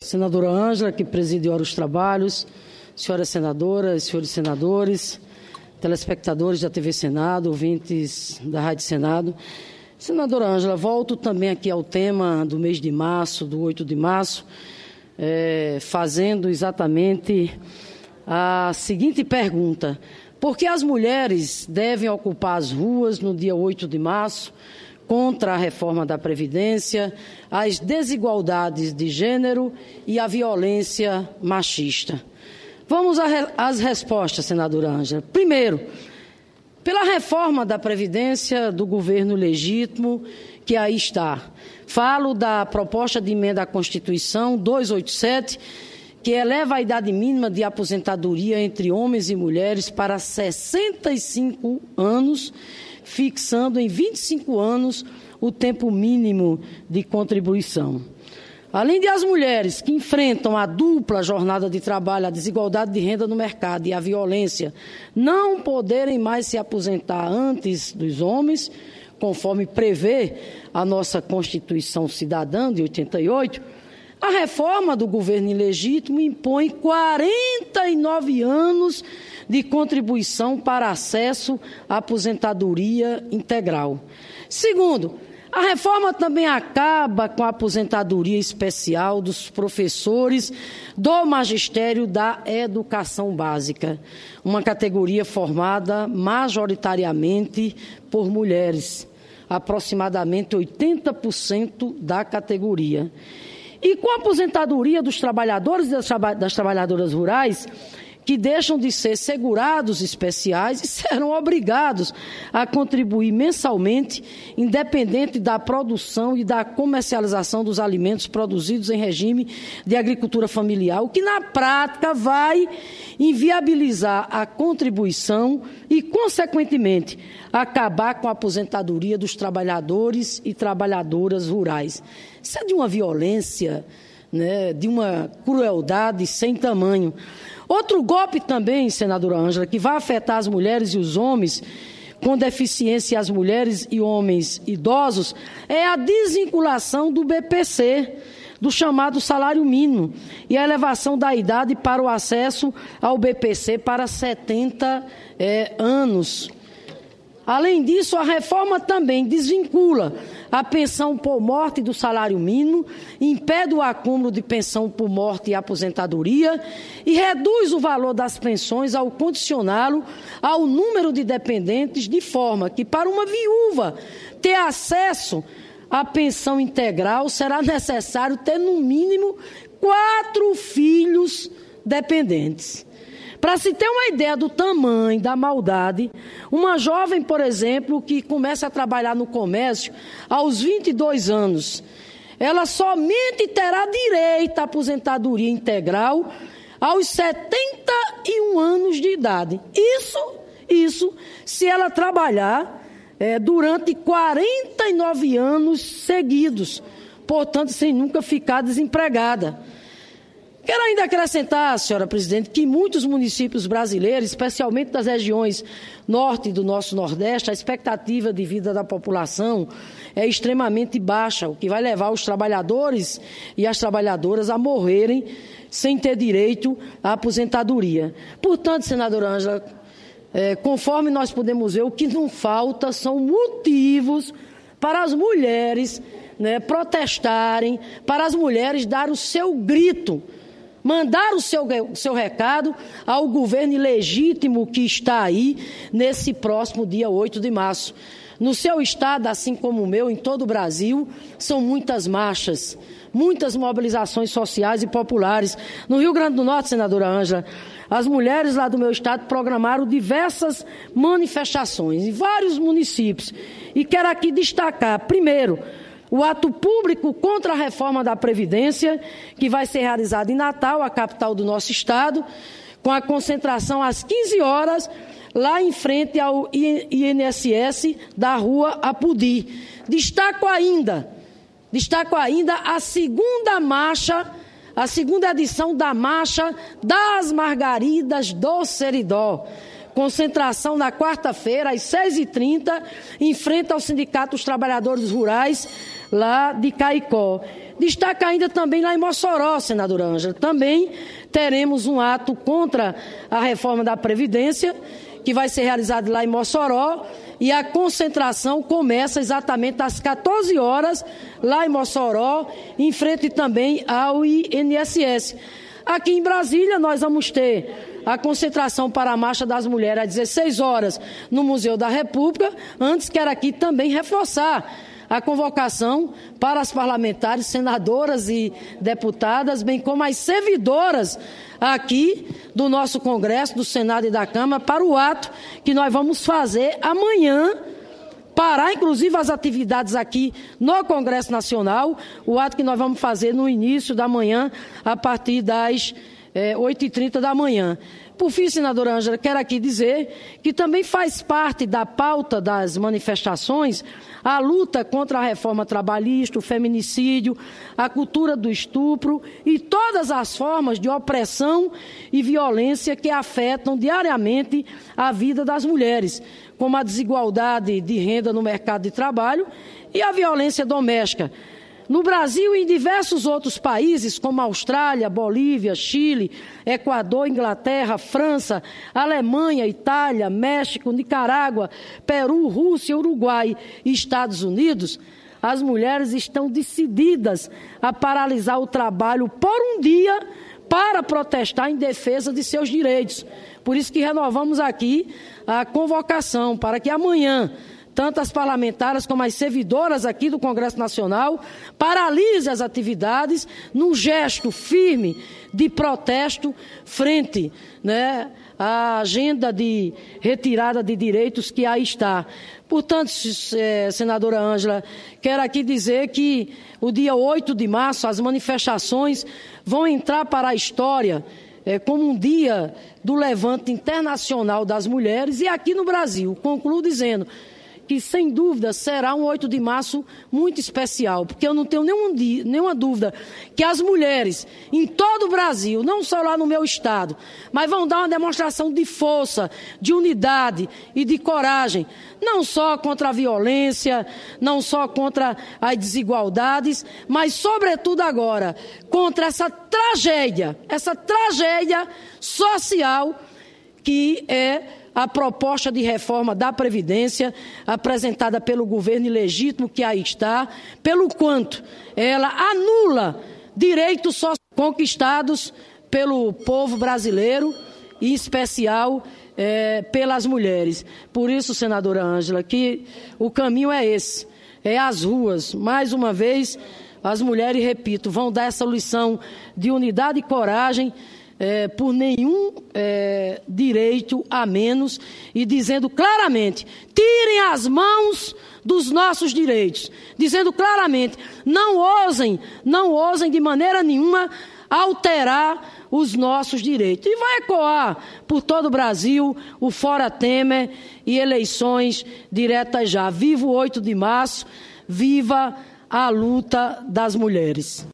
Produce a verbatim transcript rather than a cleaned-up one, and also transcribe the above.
senadora Ângela, que presidiu os trabalhos, senhoras senadoras, senhores senadores, telespectadores da T V Senado, ouvintes da Rádio Senado. Senadora Ângela, volto também aqui ao tema do mês de março, do oito de março, é, fazendo exatamente a seguinte pergunta: por que as mulheres devem ocupar as ruas no dia oito de março contra a reforma da Previdência, as desigualdades de gênero e a violência machista? Vamos às respostas, senadora Ângela. Primeiro, pela reforma da Previdência do governo legítimo que aí está. Falo da proposta de emenda à Constituição duzentos e oitenta e sete, que eleva a idade mínima de aposentadoria entre homens e mulheres para sessenta e cinco anos, fixando em vinte e cinco anos o tempo mínimo de contribuição. Além de as mulheres que enfrentam a dupla jornada de trabalho, a desigualdade de renda no mercado e a violência, não poderem mais se aposentar antes dos homens, conforme prevê a nossa Constituição Cidadã de oitenta e oito, a reforma do governo ilegítimo impõe quarenta e nove anos de contribuição para acesso à aposentadoria integral. Segundo, a reforma também acaba com a aposentadoria especial dos professores do magistério da educação básica, uma categoria formada majoritariamente por mulheres, aproximadamente oitenta por cento da categoria. E com a aposentadoria dos trabalhadores e das, traba- das trabalhadoras rurais, que deixam de ser segurados especiais e serão obrigados a contribuir mensalmente, independente da produção e da comercialização dos alimentos produzidos em regime de agricultura familiar, o que na prática vai inviabilizar a contribuição e, consequentemente, acabar com a aposentadoria dos trabalhadores e trabalhadoras rurais. Isso é de uma violência, né, de uma crueldade sem tamanho. Outro golpe também, senadora Ângela, que vai afetar as mulheres e os homens com deficiência, as mulheres e homens idosos, é a desvinculação do B P C, do chamado salário mínimo, e a elevação da idade para o acesso ao B P C para setenta é, anos. Além disso, a reforma também desvincula a pensão por morte do salário mínimo, impede o acúmulo de pensão por morte e aposentadoria e reduz o valor das pensões ao condicioná-lo ao número de dependentes, de forma que, para uma viúva ter acesso à pensão integral, será necessário ter, no mínimo, quatro filhos dependentes. Para se ter uma ideia do tamanho da maldade, uma jovem, por exemplo, que começa a trabalhar no comércio aos vinte e dois anos, ela somente terá direito à aposentadoria integral aos setenta e um anos de idade. Isso, isso se ela trabalhar é, durante quarenta e nove anos seguidos, portanto, sem nunca ficar desempregada. Quero ainda acrescentar, senhora presidente, que muitos municípios brasileiros, especialmente das regiões norte do nosso Nordeste, a expectativa de vida da população é extremamente baixa, o que vai levar os trabalhadores e as trabalhadoras a morrerem sem ter direito à aposentadoria. Portanto, senadora Ângela, é, conforme nós podemos ver, o que não falta são motivos para as mulheres, né, protestarem, para as mulheres dar o seu grito, mandar o seu, seu recado ao governo ilegítimo que está aí nesse próximo dia oito de março. No seu estado, assim como o meu, em todo o Brasil, são muitas marchas, muitas mobilizações sociais e populares. No Rio Grande do Norte, senadora Ângela, as mulheres lá do meu estado programaram diversas manifestações em vários municípios. E quero aqui destacar, primeiro, o ato público contra a reforma da Previdência, que vai ser realizado em Natal, a capital do nosso estado, com a concentração às quinze horas, lá em frente ao I N S S da rua Apudi. Destaco ainda, destaco ainda a segunda marcha, a segunda edição da Marcha das Margaridas do Seridó. Concentração na quarta-feira, às seis e trinta, em frente ao Sindicato dos Trabalhadores Rurais, lá de Caicó. Destaca ainda também lá em Mossoró, senadora Ângela, também teremos um ato contra a reforma da Previdência, que vai ser realizado lá em Mossoró, e a concentração começa exatamente às quatorze horas, lá em Mossoró, em frente também ao I N S S. Aqui em Brasília, nós vamos ter a concentração para a Marcha das Mulheres às dezesseis horas no Museu da República. Antes, quero aqui também reforçar a convocação para as parlamentares, senadoras e deputadas, bem como as servidoras aqui do nosso Congresso, do Senado e da Câmara, para o ato que nós vamos fazer amanhã, parar inclusive as atividades aqui no Congresso Nacional, o ato que nós vamos fazer no início da manhã, a partir das é, oito e trinta da manhã. Por fim, senadora Ângela, quero aqui dizer que também faz parte da pauta das manifestações a luta contra a reforma trabalhista, o feminicídio, a cultura do estupro e todas as formas de opressão e violência que afetam diariamente a vida das mulheres, como a desigualdade de renda no mercado de trabalho e a violência doméstica. No Brasil e em diversos outros países, como Austrália, Bolívia, Chile, Equador, Inglaterra, França, Alemanha, Itália, México, Nicarágua, Peru, Rússia, Uruguai e Estados Unidos, as mulheres estão decididas a paralisar o trabalho por um dia para protestar em defesa de seus direitos. Por isso que renovamos aqui a convocação para que amanhã tanto as parlamentares como as servidoras aqui do Congresso Nacional paralise as atividades num gesto firme de protesto frente, né, à agenda de retirada de direitos que aí está. Portanto, senadora Ângela, quero aqui dizer que o dia oito de março as manifestações vão entrar para a história É, como um dia do levante internacional das mulheres e aqui no Brasil. Concluo dizendo que, sem dúvida, será um oito de março muito especial, porque eu não tenho nenhum dia, nenhuma dúvida que as mulheres em todo o Brasil, não só lá no meu estado, mas vão dar uma demonstração de força, de unidade e de coragem, não só contra a violência, não só contra as desigualdades, mas, sobretudo agora, contra essa tragédia, essa tragédia social que é a proposta de reforma da Previdência apresentada pelo governo ilegítimo que aí está, pelo quanto ela anula direitos sociais conquistados pelo povo brasileiro e, em especial, é, pelas mulheres. Por isso, senadora Ângela, que o caminho é esse, é as ruas. Mais uma vez, as mulheres, repito, vão dar essa lição de unidade e coragem, É, por nenhum é, direito a menos, e dizendo claramente, tirem as mãos dos nossos direitos, dizendo claramente, não ousem, não ousem de maneira nenhuma alterar os nossos direitos. E vai ecoar por todo o Brasil o Fora Temer e eleições diretas já. Viva o oito de março, viva a luta das mulheres.